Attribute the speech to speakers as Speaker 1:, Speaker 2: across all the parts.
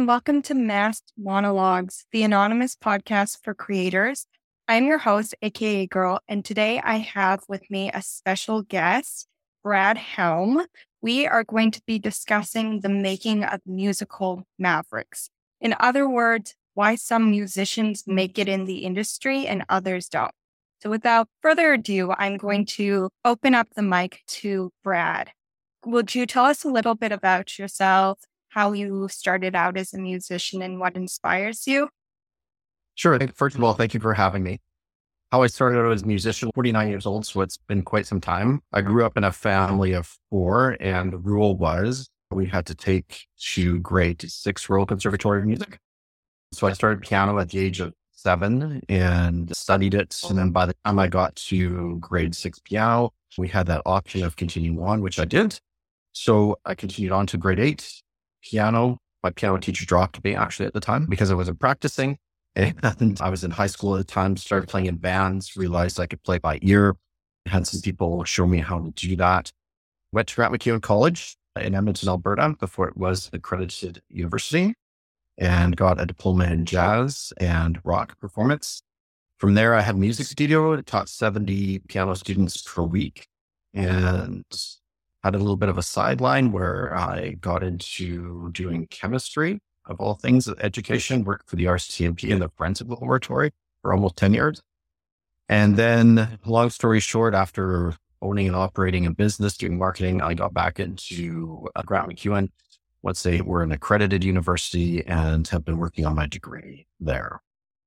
Speaker 1: and welcome to Masked Monologues, the anonymous podcast for creators. I'm your host, aka Girl, and today I have with me a special guest, Brad Helm. We are going to be discussing the making of musical mavericks. In other words, why some musicians make it in the industry and others don't. So without further ado, I'm going to open up the mic to Brad. Would you tell us a little bit about yourself, how you started out as a musician and what inspires you?
Speaker 2: Sure. First of all, thank you for having me. How I started out as a musician, 49 years old, so it's been quite some time. I grew up in a family of four, and the rule was we had to take to grade 6 Royal Conservatory of Music. So I started piano at the age of 7 and studied it. And then by the time I got to grade 6 piano, we had that option of continuing on, which I did. So I continued on to grade 8 piano. My piano teacher dropped me actually at the time because I wasn't practicing. And I was in high school at the time, started playing in bands, realized I could play by ear. Had some people show me how to do that. Went to Grant MacEwan College in Edmonton, Alberta, before it was an accredited university, and got a diploma in jazz and rock performance. From there, I had a music studio. I taught 70 piano students per week and had a little bit of a sideline where I got into doing chemistry, of all things, education, worked for the RCMP in the Forensic Laboratory for almost 10 years. And then, long story short, after owning and operating a business, doing marketing, I got back into Grant MacEwan once they were an accredited university and have been working on my degree there.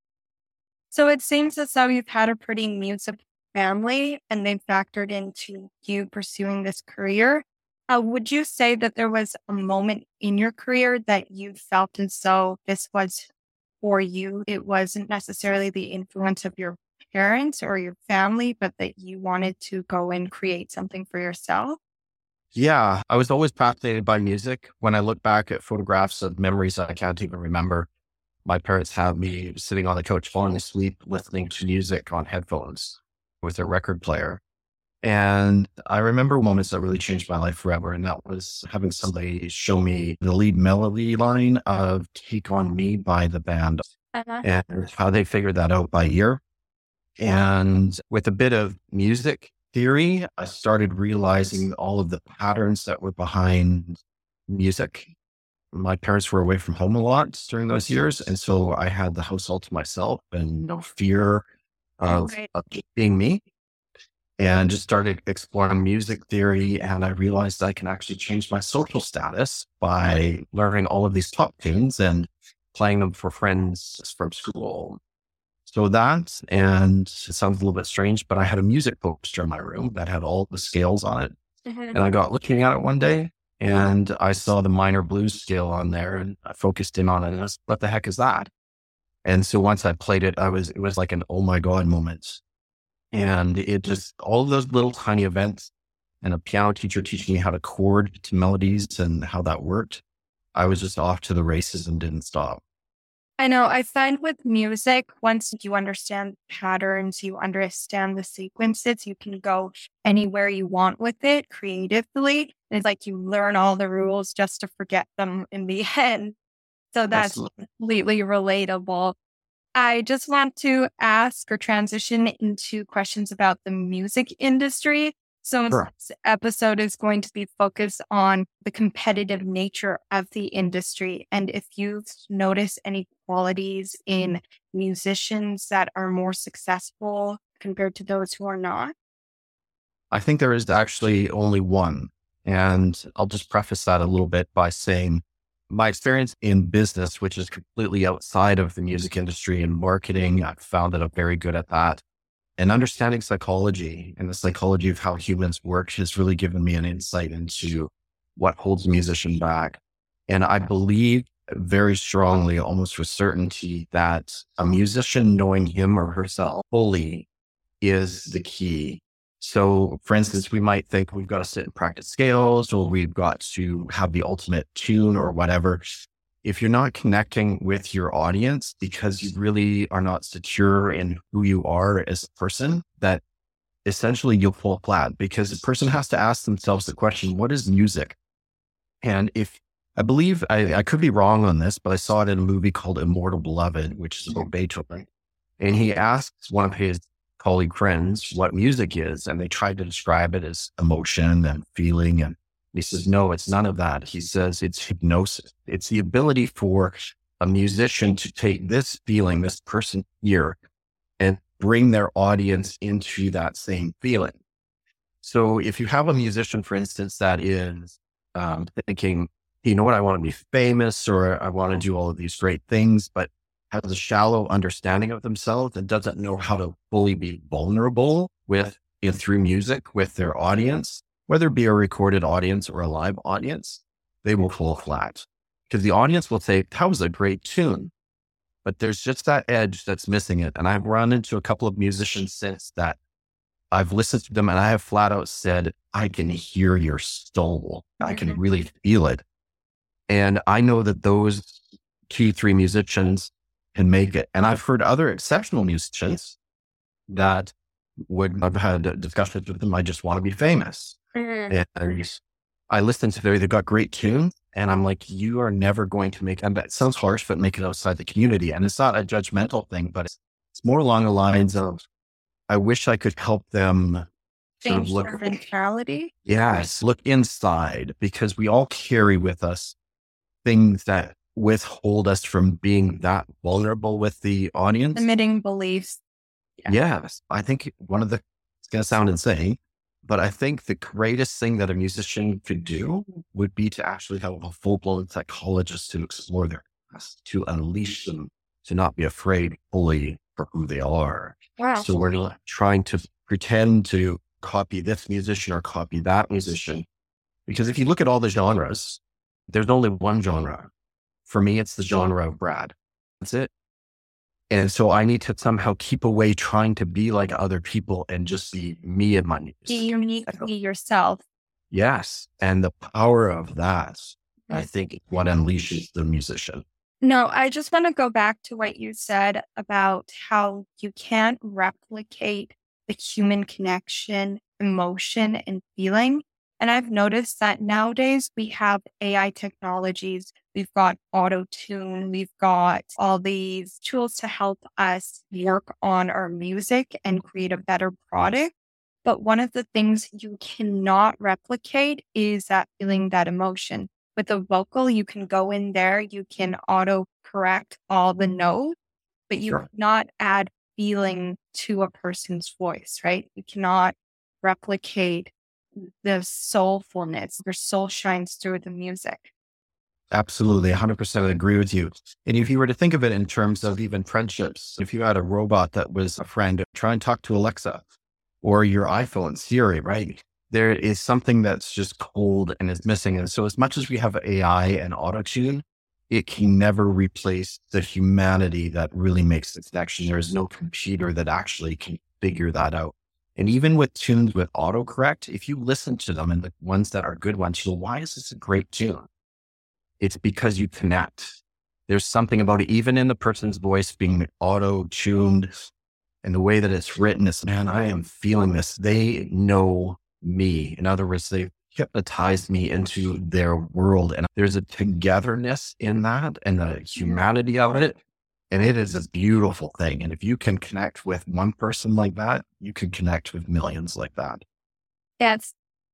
Speaker 1: So it seems as though you've had a pretty music family and they factored into you pursuing this career. Would you say that there was a moment in your career that you felt as though this was for you? It wasn't necessarily the influence of your parents or your family, but that you wanted to go and create something for yourself?
Speaker 2: Yeah, I was always fascinated by music. When I look back at photographs of memories I can't even remember, my parents have me sitting on the couch falling asleep, listening to music on headphones with a record player. And I remember moments that really changed my life forever. And that was having somebody show me the lead melody line of Take On Me by the band and how they figured that out by ear. And with a bit of music theory, I started realizing all of the patterns that were behind music. My parents were away from home a lot during those years. And so I had the house all to myself and no fear of being me. And just started exploring music theory. And I realized I can actually change my social status by learning all of these top tunes and playing them for friends from school. So that, and it sounds a little bit strange, but I had a music poster in my room that had all the scales on it. And I got looking at it one day and I saw the minor blues scale on there and I focused in on it and I was, what the heck is that? And so once I played it, it was like an, oh my God moment. And it just, all of those little tiny events and a piano teacher teaching me how to chord to melodies and how that worked. I was just off to the races and didn't stop.
Speaker 1: I know. I find with music, once you understand patterns, you understand the sequences, you can go anywhere you want with it creatively. And it's like you learn all the rules just to forget them in the end. So that's completely relatable. I just want to ask or transition into questions about the music industry. So this episode is going to be focused on the competitive nature of the industry. And if you've noticed any qualities in musicians that are more successful compared to those who are not.
Speaker 2: I think there is actually only one. And I'll just preface that a little bit by saying my experience in business, which is completely outside of the music industry and marketing, I've found that I'm very good at that. And understanding psychology and the psychology of how humans work has really given me an insight into what holds a musician back. And I believe very strongly, almost with certainty, that a musician knowing him or herself fully is the key. So for instance, we might think we've got to sit and practice scales or we've got to have the ultimate tune or whatever. If you're not connecting with your audience because you really are not secure in who you are as a person, that essentially you'll fall flat because the person has to ask themselves the question, what is music? And if I believe I could be wrong on this, but I saw it in a movie called Immortal Beloved, which is about Beethoven. And he asks one of his colleague friends what music is, and they tried to describe it as emotion and feeling. And he says, no, it's none of that. He says it's hypnosis. It's the ability for a musician to take this feeling, this person here, and bring their audience into that same feeling. So if you have a musician, for instance, that is thinking, you know what, I want to be famous, or I want to do all of these great things, but has a shallow understanding of themselves and doesn't know how to fully be vulnerable through music with their audience, whether it be a recorded audience or a live audience, they will fall flat because the audience will say, that was a great tune, but there's just that edge that's missing it. And I've run into a couple of musicians since that I've listened to them and I have flat out said, I can hear your soul. I can really feel it. And I know that those 2-3 musicians can make it. And I've heard other exceptional musicians that I've had discussions with them. I just want to be famous. And I listen to they've got great tunes and I'm like, you are never going to make, and that sounds harsh, but make it outside the community. And it's not a judgmental thing, but it's more along the lines of, I wish I could help them sort of look
Speaker 1: their mentality.
Speaker 2: Yes, look inside, because we all carry with us things that withhold us from being that vulnerable with the audience.
Speaker 1: Limiting beliefs.
Speaker 2: Yeah. Yes. I think it's going to sound insane, but I think the greatest thing that a musician could do would be to actually have a full-blown psychologist to explore their past, to unleash them, to not be afraid fully for who they are.
Speaker 1: Wow.
Speaker 2: So we're not trying to pretend to copy this musician or copy that musician. Because if you look at all the genres, there's only one genre. For me, it's the genre of Brad. That's it. And so I need to somehow keep away trying to be like other people and just be me and my music.
Speaker 1: Be uniquely yourself.
Speaker 2: Yes. And the power of that, I think, is what unleashes the musician.
Speaker 1: No, I just want to go back to what you said about how you can't replicate the human connection, emotion, and feeling. And I've noticed that nowadays we have AI technologies. We've got auto tune. We've got all these tools to help us work on our music and create a better product. But one of the things you cannot replicate is that feeling, that emotion. With a vocal, you can go in there, you can auto correct all the notes, but you cannot add feeling to a person's voice, right? You cannot replicate the soulfulness. Your soul shines through the music.
Speaker 2: Absolutely. 100% agree with you. And if you were to think of it in terms of even friendships, if you had a robot that was a friend, try and talk to Alexa or your iPhone, Siri, right? There is something that's just cold and is missing. And so as much as we have AI and auto-tune, it can never replace the humanity that really makes the connection. There is no computer that actually can figure that out. And even with tunes with autocorrect, if you listen to them and the ones that are good ones, you go, why is this a great tune? It's because you connect. There's something about it, even in the person's voice being auto-tuned and the way that it's written is, man, I am feeling this. They know me. In other words, they've hypnotized me into their world. And there's a togetherness in that and the humanity of it. And it is a beautiful thing. And if you can connect with one person like that, you can connect with millions like that.
Speaker 1: Yes.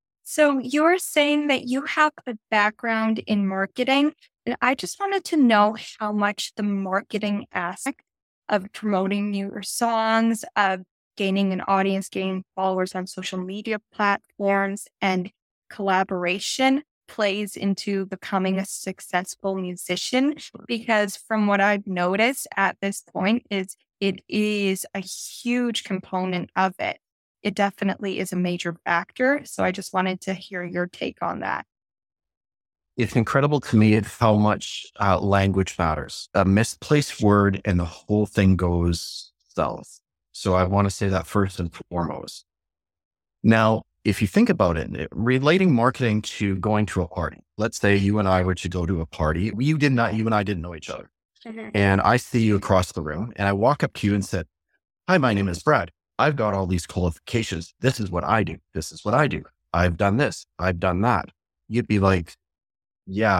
Speaker 1: So you're saying that you have a background in marketing. And I just wanted to know how much the marketing aspect of promoting your songs, of gaining an audience, gaining followers on social media platforms, and collaboration plays into becoming a successful musician. Because from what I've noticed at this point is it is a huge component of it. It definitely is a major factor. So I just wanted to hear your take on that.
Speaker 2: It's incredible to me how much language matters. A misplaced word and the whole thing goes south. So I want to say that first and foremost. Now, if you think about it, relating marketing to going to a party, let's say you and I were to go to a party. You and I didn't know each other. Mm-hmm. And I see you across the room and I walk up to you and said, hi, my name is Brad. I've got all these qualifications. This is what I do. This is what I do. I've done this. I've done that. You'd be like, yeah,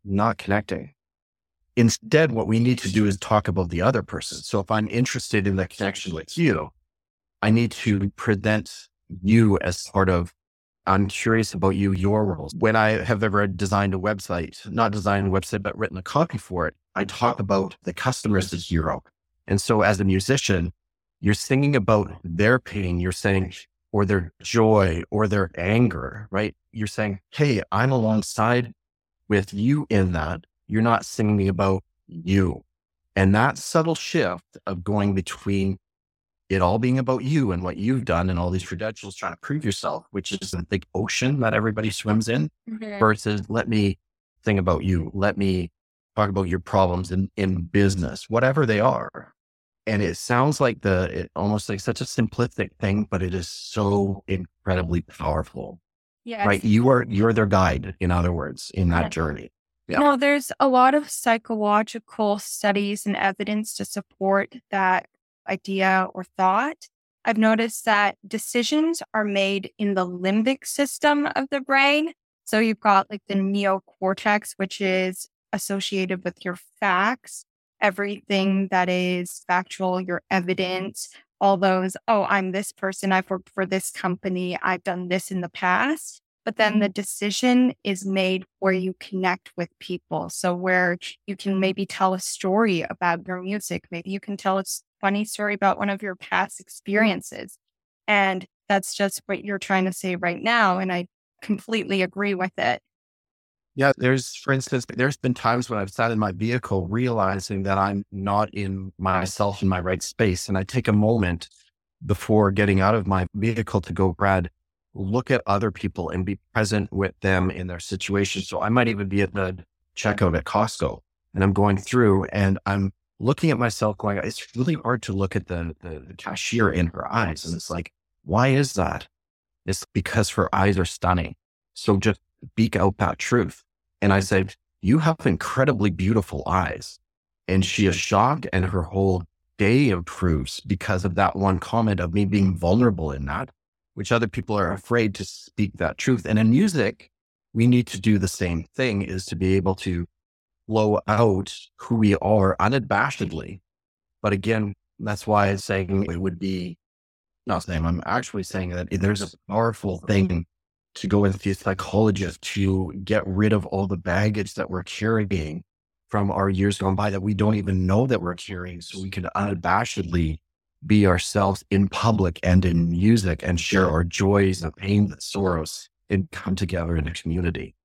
Speaker 2: not connecting. Instead, what we need to do is talk about the other person. So if I'm interested in the connection with you, I need to present you as part of, I'm curious about you, your roles. When I have ever designed a website, not designed a website, but written a copy for it, I talk about the customer as the hero. And so as a musician, you're singing about their pain, you're saying, or their joy or their anger, right? You're saying, hey, I'm alongside with you in that. You're not singing about you. And that subtle shift of going between it all being about you and what you've done and all these credentials trying to prove yourself, which is a big ocean that everybody swims in, versus let me sing about you. Let me talk about your problems in business, whatever they are. And it sounds like it almost like such a simplistic thing, but it is so incredibly powerful,
Speaker 1: Yes.
Speaker 2: right? You're their guide, in other words, in that journey. Yeah.
Speaker 1: No, there's a lot of psychological studies and evidence to support that idea or thought. I've noticed that decisions are made in the limbic system of the brain. So you've got like the neocortex, which is associated with your facts, everything that is factual, your evidence, all those, oh, I'm this person, I've worked for this company, I've done this in the past. But then the decision is made where you connect with people. So where you can maybe tell a story about your music. Maybe you can tell a funny story about one of your past experiences. And that's just what you're trying to say right now. And I completely agree with it.
Speaker 2: Yeah. For instance, there's been times when I've sat in my vehicle realizing that I'm not in myself in my right space. And I take a moment before getting out of my vehicle to go, Brad, look at other people and be present with them in their situation. So I might even be at the checkout at Costco and I'm going through and I'm looking at myself going, it's really hard to look at the cashier in her eyes. And it's like, why is that? It's because her eyes are stunning. So just speak out that truth. And I said, you have incredibly beautiful eyes. And she is shocked and her whole day improves because of that one comment of me being vulnerable in that, which other people are afraid to speak that truth. And in music, we need to do the same thing, is to be able to flow out who we are unabashedly. But again, that's why I'm saying it would be, not saying, I'm actually saying that there's a powerful thing to go with the psychologist to get rid of all the baggage that we're carrying from our years gone by that we don't even know that we're carrying. So we can unabashedly be ourselves in public and in music and share our joys and pains and sorrows and come together in a community.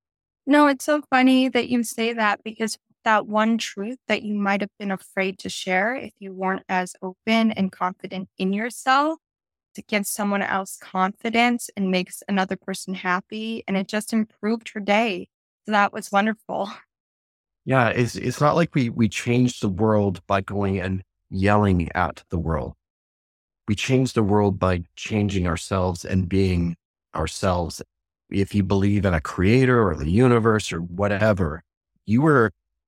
Speaker 1: No, it's so funny that you say that because that one truth that you might have been afraid to share if you weren't as open and confident in yourself, it gives someone else confidence and makes another person happy. And it just improved her day. So that was wonderful.
Speaker 2: Yeah, it's not like we changed the world by going and yelling at the world. We change the world by changing ourselves and being ourselves. If you believe in a creator or the universe or whatever, you were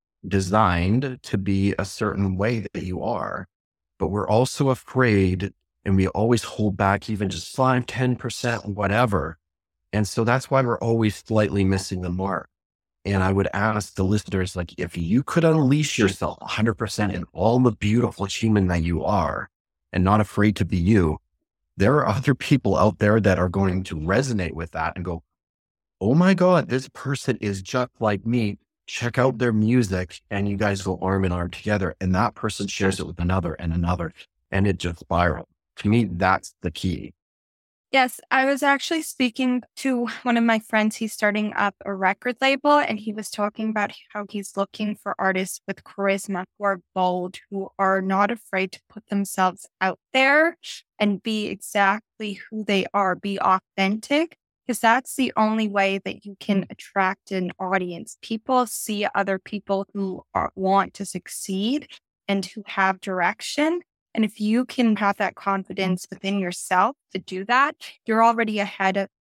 Speaker 2: designed to be a certain way that you are, but we're also afraid and we always hold back even just 5, 10%, whatever. And so that's why we're always slightly missing the mark. And I would ask the listeners, like, if you could unleash yourself 100% in all the beautiful human that you are and not afraid to be you, there are other people out there that are going to resonate with that and go, oh my God, this person is just like me. Check out their music and you guys go arm in arm together. And that person shares it with another and another, and it just spirals. To me, that's the key.
Speaker 1: Yes, I was actually speaking to one of my friends. He's starting up a record label and he was talking about how he's looking for artists with charisma who are bold, who are not afraid to put themselves out there and be exactly who they are, be authentic, because that's the only way that you can attract an audience. People see other people who want to succeed and who have direction. And if you can have that confidence within yourself to do that, you're already ahead of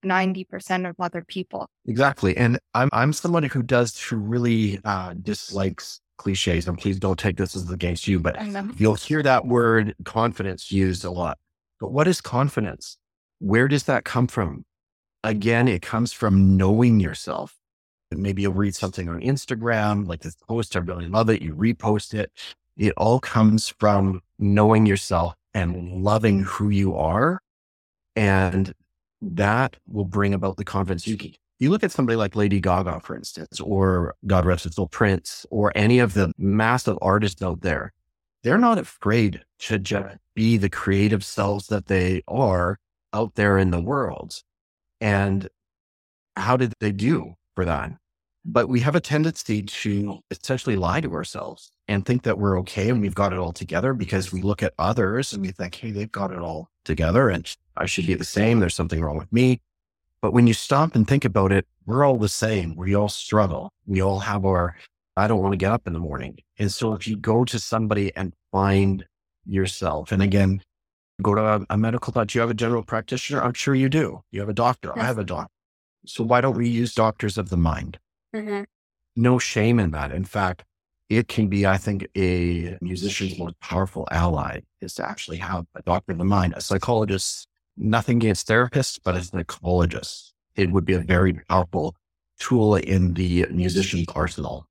Speaker 1: 90% of other people.
Speaker 2: Exactly. And I'm somebody who really dislikes cliches, and please don't take this as against you, but you'll hear that word confidence used a lot. But what is confidence? Where does that come from? Again, it comes from knowing yourself. Maybe you'll read something on Instagram, like this post, I really love it. You repost it. It all comes from knowing yourself and loving who you are. And that will bring about the confidence you can. You look at somebody like Lady Gaga, for instance, or God rest his soul, Prince, or any of the massive artists out there. They're not afraid to just be the creative selves that they are out there in the world. And how did they do for that? But we have a tendency to essentially lie to ourselves and think that we're okay and we've got it all together because we look at others and we think, hey, they've got it all together and I should be the same. There's something wrong with me. But when you stop and think about it, we're all the same. We all struggle. We all have I don't want to get up in the morning. And so if you go to somebody and find yourself, and again, go to a medical doctor, you have a general practitioner. I'm sure you do. You have a doctor.
Speaker 1: Yes.
Speaker 2: I have a doctor. So why don't we use doctors of the mind?
Speaker 1: Mm-hmm.
Speaker 2: No shame in that. In fact, it can be, I think, a musician's most powerful ally is to actually have a doctor of the mind, a psychologist. Nothing against therapists, but as a psychologist, it would be a very powerful tool in the musician's arsenal.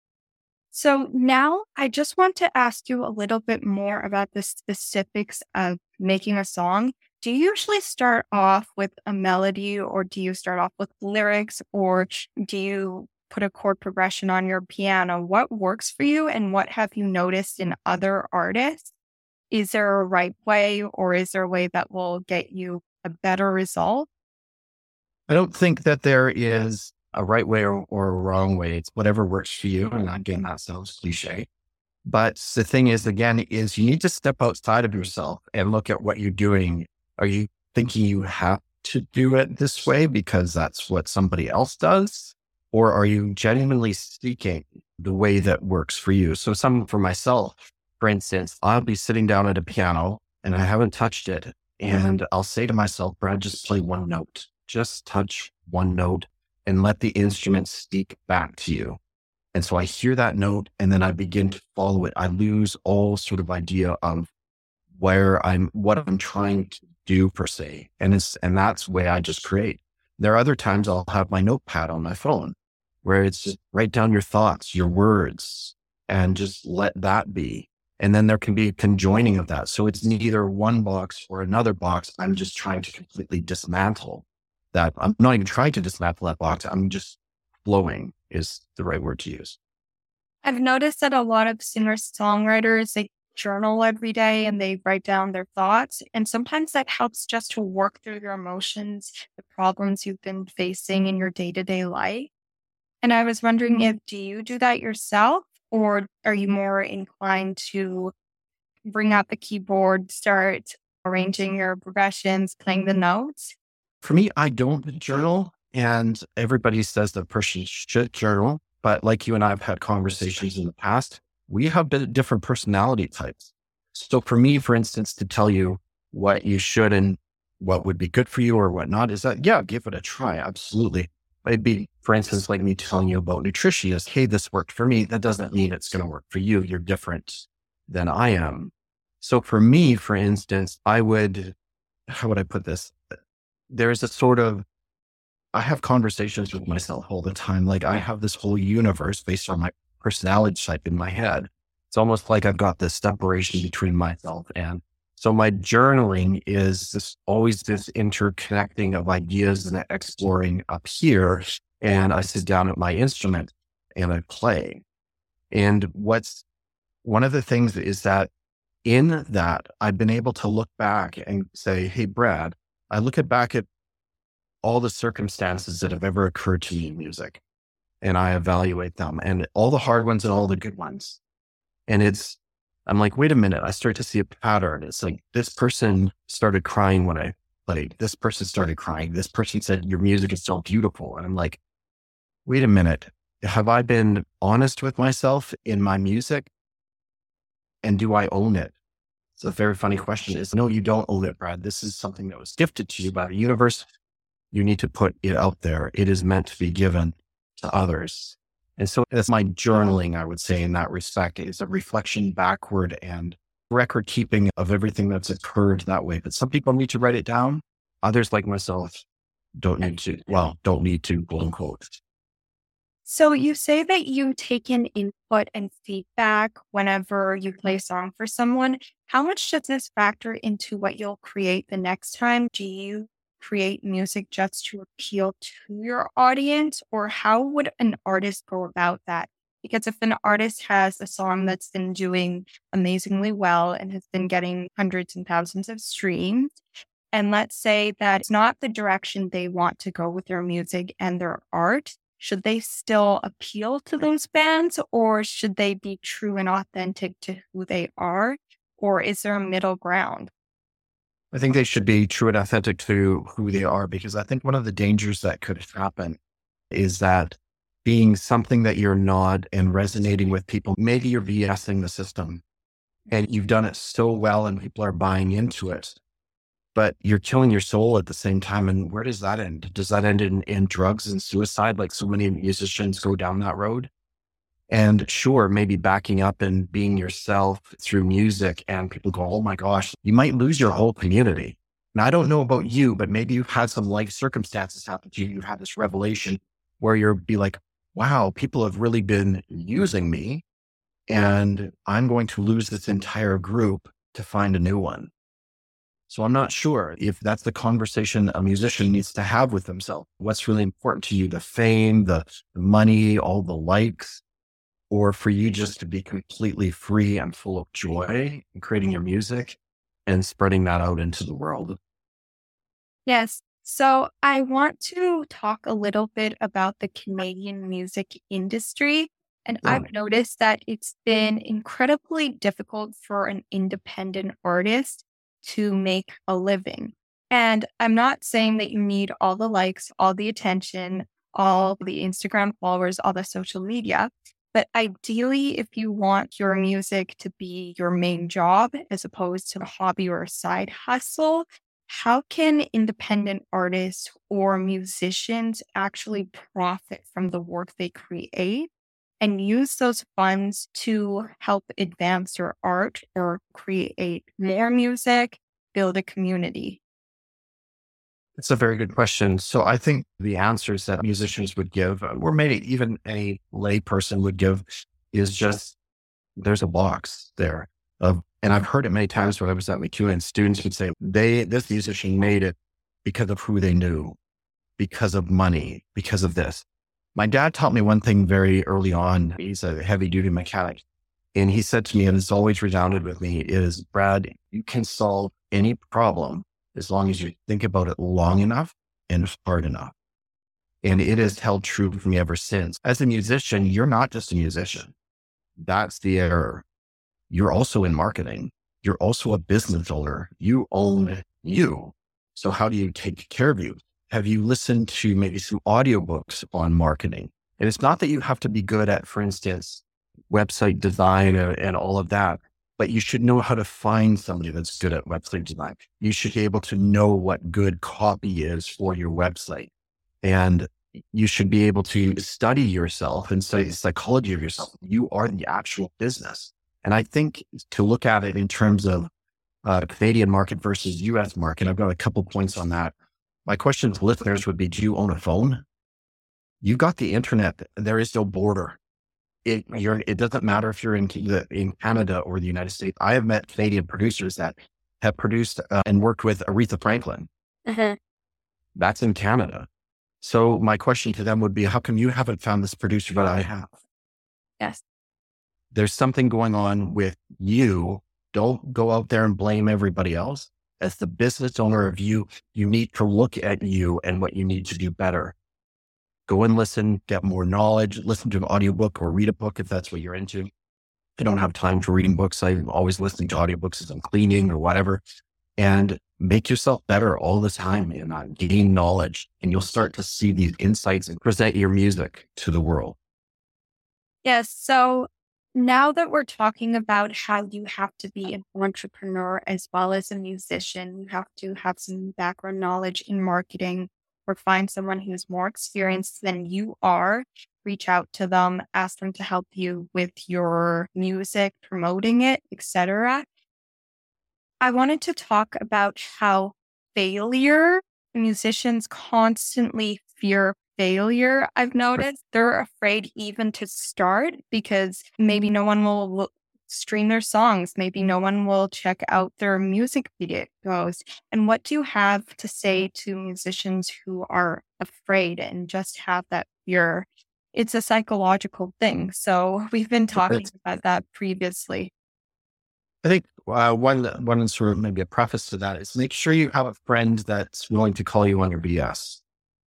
Speaker 1: So now I just want to ask you a little bit more about the specifics of making a song. Do you usually start off with a melody or do you start off with lyrics or do you put a chord progression on your piano? What works for you and what have you noticed in other artists? Is there a right way or is there a way that will get you a better result?
Speaker 2: I don't think that there is a right way or a wrong way. It's whatever works for you. And again, that sounds cliche. But the thing is, again, is you need to step outside of yourself and look at what you're doing. Are you thinking you have to do it this way because that's what somebody else does? Or are you genuinely seeking the way that works for you? So for myself, for instance, I'll be sitting down at a piano and I haven't touched it. And I'll say to myself, Brad, just play one note, just touch one note and let the instrument speak back to you. And so I hear that note and then I begin to follow it. I lose all sort of idea of what I'm trying to do per se. And that's the way I just create. There are other times I'll have my notepad on my phone where it's just write down your thoughts, your words, and just let that be. And then there can be a conjoining of that. So it's neither one box or another box. I'm just trying to completely dismantle that. I'm not even trying to dismantle that box. I'm just flowing is the right word to use.
Speaker 1: I've noticed that a lot of singer-songwriters, they journal every day and they write down their thoughts. And sometimes that helps just to work through your emotions, the problems you've been facing in your day-to-day life. And I was wondering do you do that yourself or are you more inclined to bring out the keyboard, start arranging your progressions, playing the notes?
Speaker 2: For me, I don't journal and everybody says that person should journal. But like you and I have had conversations in the past, we have different personality types. So for me, for instance, to tell you what you should and what would be good for you or what not is that, yeah, give it a try. Absolutely. It'd be, for instance, like me telling you about nutrition is, hey, this worked for me. That doesn't mean it's going to work for you. You're different than I am. So for me, for instance, how would I put this? There's a sort of, I have conversations with myself all the time. Like I have this whole universe based on my personality type in my head. It's almost like I've got this separation between myself and so my journaling is always this interconnecting of ideas and exploring up here. And I sit down at my instrument and I play. And one of the things is that in that I've been able to look back and say, hey, Brad, I look back at all the circumstances that have ever occurred to me in music and I evaluate them and all the hard ones and all the good ones. And I'm like, wait a minute, I start to see a pattern. It's like this person started crying when I played. This person started crying. This person said, your music is so beautiful. And I'm like, wait a minute, have I been honest with myself in my music? And do I own it? It's a very funny question. No, you don't own it, Brad. This is something that was gifted to you by the universe. You need to put it out there. It is meant to be given to others. And so that's my journaling, I would say, in that respect. It's a reflection backward and record keeping of everything that's occurred that way. But some people need to write it down. Others, like myself, don't need to, quote unquote.
Speaker 1: So you say that you take in input and feedback whenever you play a song for someone. How much does this factor into what you'll create the next time? Do you create music just to appeal to your audience, or how would an artist go about that? Because if an artist has a song that's been doing amazingly well and has been getting hundreds and thousands of streams, and let's say that it's not the direction they want to go with their music and their art, should they still appeal to those fans, or should they be true and authentic to who they are? Or is there a middle ground?
Speaker 2: I think they should be true and authentic to who they are, because I think one of the dangers that could happen is that being something that you're not and resonating with people, maybe you're BSing the system and you've done it so well and people are buying into it, but you're killing your soul at the same time. And where does that end? Does that end in drugs and suicide? Like so many musicians go down that road. And sure, maybe backing up and being yourself through music, and people go, oh my gosh, you might lose your whole community. And I don't know about you, but maybe you've had some life circumstances happen to you. You've had this revelation where you'll be like, wow, people have really been using me and I'm going to lose this entire group to find a new one. So I'm not sure if that's the conversation a musician needs to have with himself. What's really important to you, the fame, the money, all the likes, or for you just to be completely free and full of joy in creating your music and spreading that out into the world.
Speaker 1: Yes. So I want to talk a little bit about the Canadian music industry. And
Speaker 2: Yeah.
Speaker 1: I've noticed that it's been incredibly difficult for an independent artist to make a living. And I'm not saying that you need all the likes, all the attention, all the Instagram followers, all the social media. But ideally, if you want your music to be your main job as opposed to a hobby or a side hustle, how can independent artists or musicians actually profit from the work they create and use those funds to help advance their art or create more music, build a community?
Speaker 2: It's a very good question. So I think the answers that musicians would give, or maybe even a lay person would give, is just there's a box there of, and I've heard it many times when I was at McEwen, and students would say this musician made it because of who they knew, because of money, because of this. My dad taught me one thing very early on. He's a heavy duty mechanic. And he said to me, and it's always resounded with me, is Brad, you can solve any problem as long as you think about it long enough and hard enough. And it has held true for me ever since. As a musician, you're not just a musician. That's the error. You're also in marketing. You're also a business owner. You own you. So how do you take care of you? Have you listened to maybe some audiobooks on marketing? And it's not that you have to be good at, for instance, website design and all of that, but you should know how to find somebody that's good at website design. You should be able to know what good copy is for your website. And you should be able to study yourself and study the psychology of yourself. You are the actual business. And I think to look at it in terms of Canadian market versus US market, I've got a couple points on that. My question to listeners would be, do you own a phone? You've got the internet. There is no border. It doesn't matter if you're in Canada or the United States. I have met Canadian producers that have produced and worked with Aretha Franklin.
Speaker 1: Uh-huh.
Speaker 2: That's in Canada. So my question to them would be, how come you haven't found this producer that I have?
Speaker 1: Yes.
Speaker 2: There's something going on with you. Don't go out there and blame everybody else. As the business owner of you, you need to look at you and what you need to do better. Go and listen, get more knowledge, listen to an audiobook or read a book if that's what you're into. I don't have time for reading books. I'm always listening to audiobooks as I'm cleaning or whatever. And make yourself better all the time and gain knowledge. And you'll start to see these insights and present your music to the world.
Speaker 1: Yes. So now that we're talking about how you have to be an entrepreneur as well as a musician, you have to have some background knowledge in marketing or find someone who's more experienced than you are, reach out to them, ask them to help you with your music, promoting it, etc. I wanted to talk about how failure, musicians constantly fear failure, I've noticed they're afraid even to start because maybe no one will stream their songs. Maybe no one will check out their music videos. And what do you have to say to musicians who are afraid and just have that fear? It's a psychological thing. So we've been talking about that previously.
Speaker 2: I think one sort of maybe a preface to that is make sure you have a friend that's willing to call you on your BS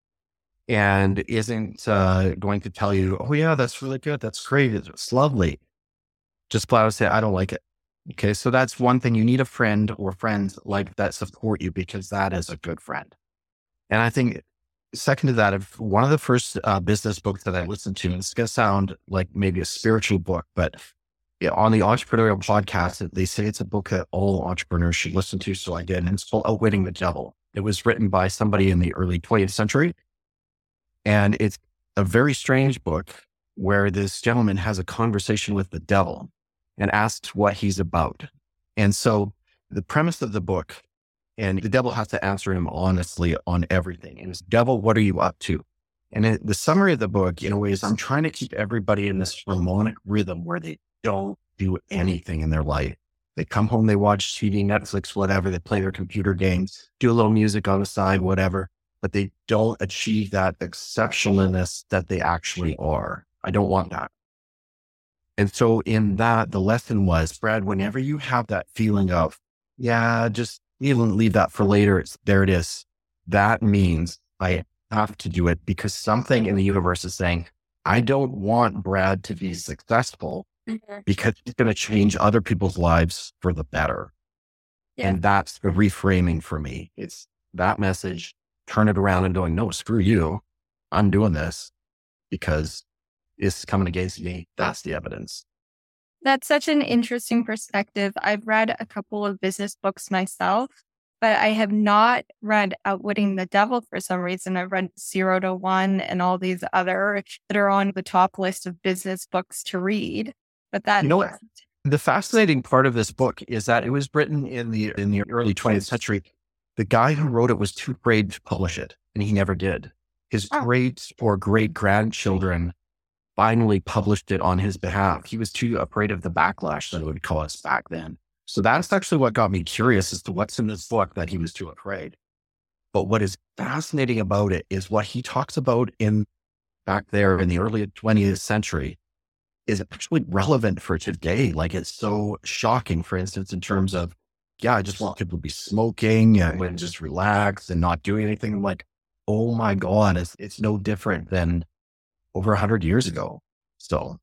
Speaker 2: and isn't going to tell you, oh yeah, that's really good. That's great. It's lovely. Just flat out say, I don't like it. Okay. So that's one thing. You need a friend or friends like that support you because that is a good friend. And I think second to that, if one of the first business books that I listened to, and it's going to sound like maybe a spiritual book, but on the entrepreneurial podcast, they say it's a book that all entrepreneurs should listen to. So I did, and it's called Outwitting the Devil. It was written by somebody in the early 20th century. And it's a very strange book where this gentleman has a conversation with the devil and asks what he's about. And so the premise of the book, and the devil has to answer him honestly on everything. And it's, devil, what are you up to? And the summary of the book, in a way, is I'm trying to keep everybody in this harmonic rhythm where they don't do anything in their life. They come home, they watch TV, Netflix, whatever. They play their computer games, do a little music on the side, whatever, but they don't achieve that exceptionalness that they actually are. I don't want that. And so in that, the lesson was, Brad, whenever you have that feeling of, yeah, just even leave that for later. There it is. That means I have to do it because something in the universe is saying, I don't want Brad to be successful because he's going to change other people's lives for the better. Yeah. And that's the reframing for me. It's that message, turn it around and going, no, screw you. I'm doing this because it's coming against me. That's the evidence.
Speaker 1: That's such an interesting perspective. I've read a couple of business books myself, but I have not read Outwitting the Devil for some reason. I've read 0 to 1 and all these other that are on the top list of business books to read. But that,
Speaker 2: you know what? The fascinating part of this book is that it was written in the early 20th century. The guy who wrote it was too afraid to publish it, and he never did. His great or great grandchildren finally published it on his behalf. He was too afraid of the backlash that it would cause back then. So that's actually what got me curious as to what's in this book that he was too afraid. But what is fascinating about it is what he talks about in back there in the early 20th century is actually relevant for today. Like it's so shocking, for instance, in terms of, yeah, I just want people to be smoking and just relax and not doing anything. I'm like, oh my God, it's no different than over 100 years ago still.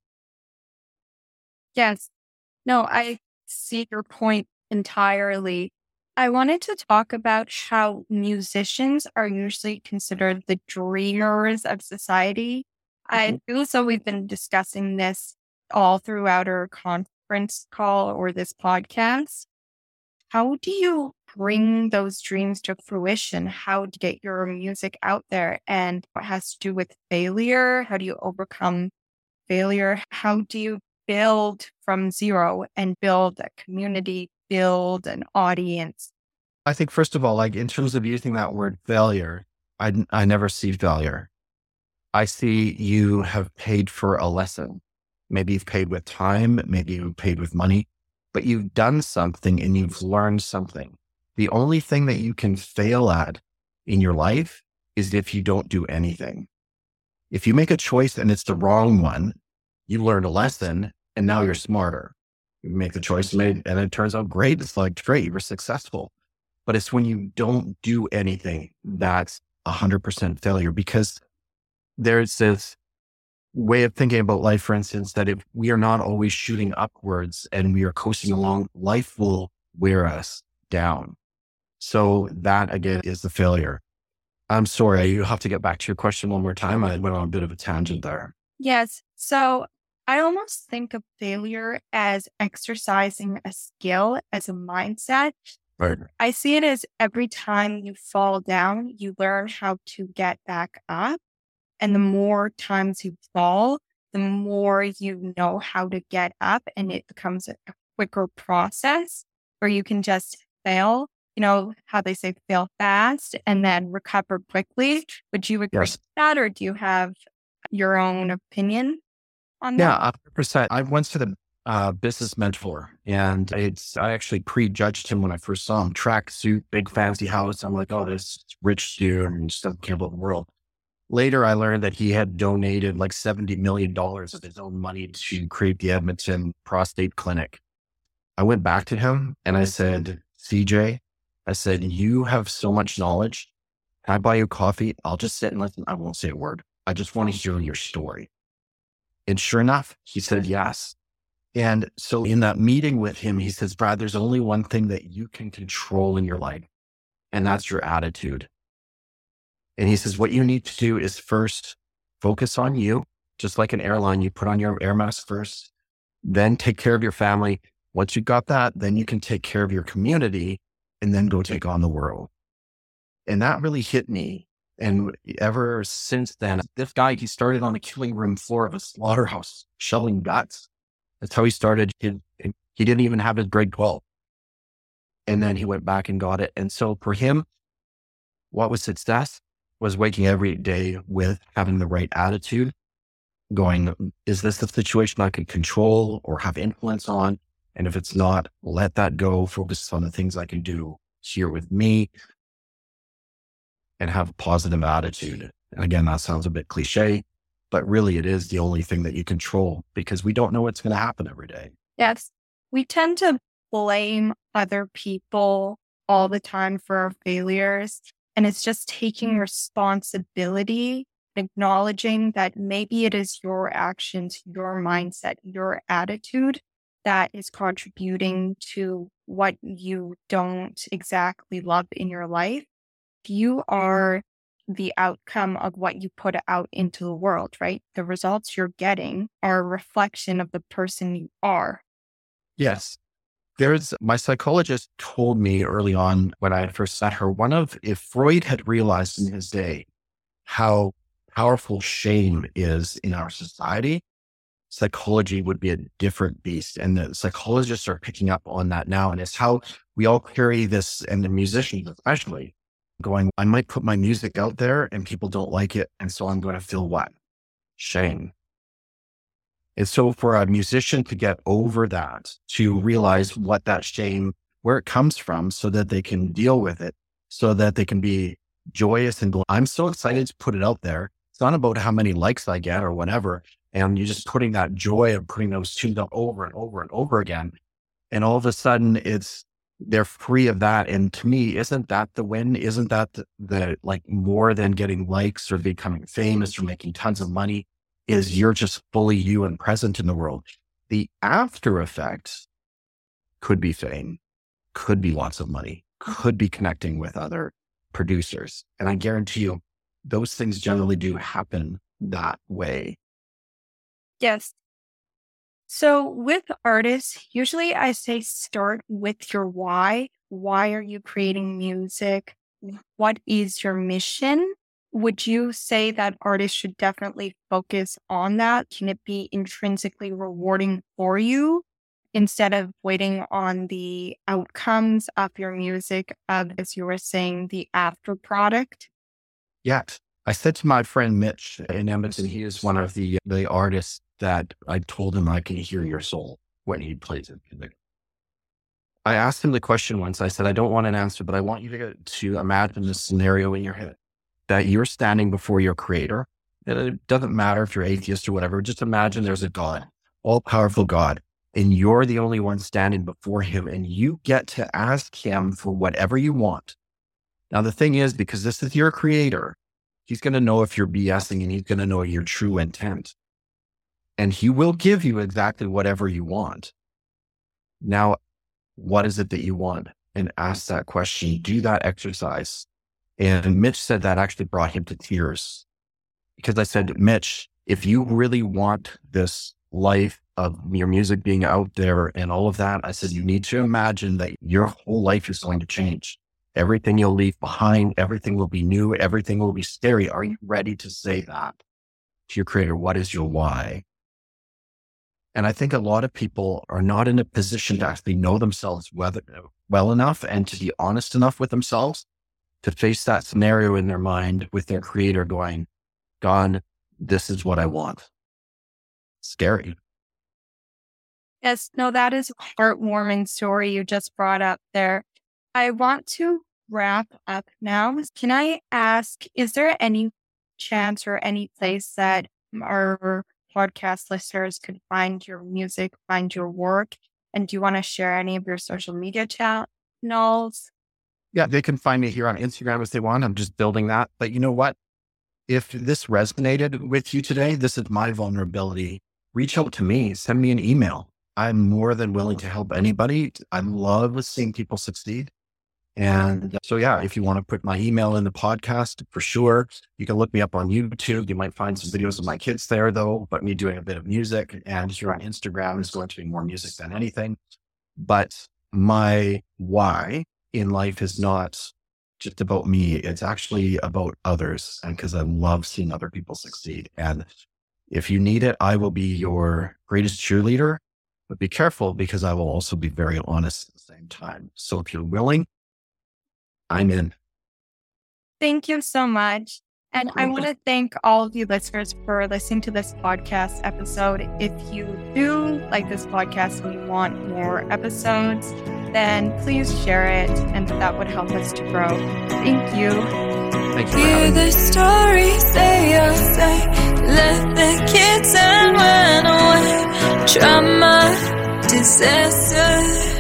Speaker 1: Yes. No, I see your point entirely. I wanted to talk about how musicians are usually considered the dreamers of society. I feel so we've been discussing this all throughout our conference call or this podcast. How do you bring those dreams to fruition? How to get your music out there? And what has to do with failure? How do you overcome failure? How do you build from zero and build a community, build an audience?
Speaker 2: I think, first of all, like in terms of using that word failure, I never see failure. I see you have paid for a lesson. Maybe you've paid with time, maybe you've paid with money, but you've done something and you've learned something. The only thing that you can fail at in your life is if you don't do anything. If you make a choice and it's the wrong one, you learned a lesson and now you're smarter. You make the choice and it turns out great. It's like, great, you were successful. But it's when you don't do anything, that's 100% failure, because there's this way of thinking about life, for instance, that if we are not always shooting upwards and we are coasting along, life will wear us down. So that again is the failure. I'm sorry, you have to get back to your question one more time. I went on a bit of a tangent there.
Speaker 1: Yes. So I almost think of failure as exercising a skill, as a mindset.
Speaker 2: Right.
Speaker 1: I see it as every time you fall down, you learn how to get back up. And the more times you fall, the more you know how to get up, and it becomes a quicker process where you can just fail how they say fail fast and then recover quickly. Would you agree
Speaker 2: Yes.
Speaker 1: with that, or do you have your own opinion on
Speaker 2: Yeah,
Speaker 1: that?
Speaker 2: 100%. I went to the business mentor, and I actually prejudged him when I first saw him. Track suit, big fancy house. I'm like, oh, this rich dude and just doesn't care about the world. Later, I learned that he had donated like $70 million of his own money to create the Edmonton Prostate Clinic. I went back to him and I said, CJ, I said, you have so much knowledge. Can I buy you coffee? I'll just sit and listen. I won't say a word. I just want to hear your story. And sure enough, he said yes. And so in that meeting with him, he says, Brad, there's only one thing that you can control in your life, and that's your attitude. And he says, what you need to do is first focus on you, just like an airline. You put on your air mask first, then take care of your family. Once you got that, then you can take care of your community and then go take on the world. And that really hit me. And ever since then, this guy, he started on the killing room floor of a slaughterhouse, shoveling guts. That's how he started. He didn't even have his grade 12. And then he went back and got it. And so for him, what was success was waking every day with having the right attitude, going, is this the situation I can control or have influence on? And if it's not, let that go, focus on the things I can do here with me, and have a positive attitude. And again, that sounds a bit cliche, but really it is the only thing that you control, because we don't know what's going to happen every day.
Speaker 1: Yes. We tend to blame other people all the time for our failures. And it's just taking responsibility, acknowledging that maybe it is your actions, your mindset, your attitude that is contributing to what you don't exactly love in your life. You are the outcome of what you put out into the world, right? The results you're getting are a reflection of the person you are.
Speaker 2: Yes. My psychologist told me early on when I first met her, if Freud had realized in his day how powerful shame is in our society, psychology would be a different beast. And the psychologists are picking up on that now. And it's how we all carry this, and the musicians especially, going, I might put my music out there and people don't like it. And so I'm going to feel what? Shame. And so for a musician to get over that, to realize what that shame, where it comes from, so that they can deal with it, so that they can be joyous and go, I'm so excited to put it out there. It's not about how many likes I get or whatever. And you're just putting that joy of putting those tunes up over and over and over again. And all of a sudden they're free of that. And to me, isn't that the win? Isn't that the like more than getting likes or becoming famous or making tons of money? Is you're just fully you and present in the world. The after effects could be fame, could be lots of money, could be connecting with other producers. And I guarantee you, those things generally do happen that way.
Speaker 1: Yes. So with artists, usually I say start with your why. Why are you creating music? What is your mission? Would you say that artists should definitely focus on that? Can it be intrinsically rewarding for you instead of waiting on the outcomes of your music, as you were saying, the after product?
Speaker 2: Yet, I said to my friend Mitch in Edmonton, he is one of the artists that I told him I can hear your soul when he plays it. I asked him the question once. I said, I don't want an answer, but I want you to imagine this scenario in your head, that you're standing before your creator. And it doesn't matter if you're atheist or whatever. Just imagine there's a God, all powerful God, and you're the only one standing before him, and you get to ask him for whatever you want. Now, the thing is, because this is your creator, he's going to know if you're BSing, and he's going to know your true intent. And he will give you exactly whatever you want. Now, what is it that you want? And ask that question, do that exercise. And Mitch said that actually brought him to tears, because I said, Mitch, if you really want this life of your music being out there and all of that, I said, you need to imagine that your whole life is going to change. Everything you'll leave behind, everything will be new, everything will be scary. Are you ready to say that to your creator? What is your why? And I think a lot of people are not in a position to actually know themselves well enough and to be honest enough with themselves to face that scenario in their mind with their creator going, God, this is what I want. Scary.
Speaker 1: Yes, no, that is a heartwarming story you just brought up there. I want to wrap up now. Can I ask, is there any chance or any place that our podcast listeners could find your music, find your work? And do you want to share any of your social media channels?
Speaker 2: Yeah, they can find me here on Instagram if they want. I'm just building that. But you know what? If this resonated with you today, this is my vulnerability. Reach out to me, send me an email. I'm more than willing to help anybody. I love seeing people succeed. And so, yeah, if you want to put my email in the podcast, for sure, you can look me up on YouTube. You might find some videos of my kids there, though, but me doing a bit of music. And if you're on Instagram, it's going to be more music than anything. But my why in life is not just about me. It's actually about others. And because I love seeing other people succeed. And if you need it, I will be your greatest cheerleader. But be careful, because I will also be very honest at the same time. So if you're willing, I'm in.
Speaker 1: Thank you so much. And I want to thank all of you listeners for listening to this podcast episode. If you do like this podcast and you want more episodes, then please share it, and that would help us to grow. Thank you.
Speaker 2: Thank you.
Speaker 3: Hear the stories they all say. Let the kids and run away. Trauma, disaster.